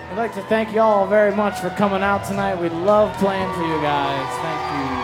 I'd like to thank you all very much for coming out tonight. We love playing for you guys. Thank you.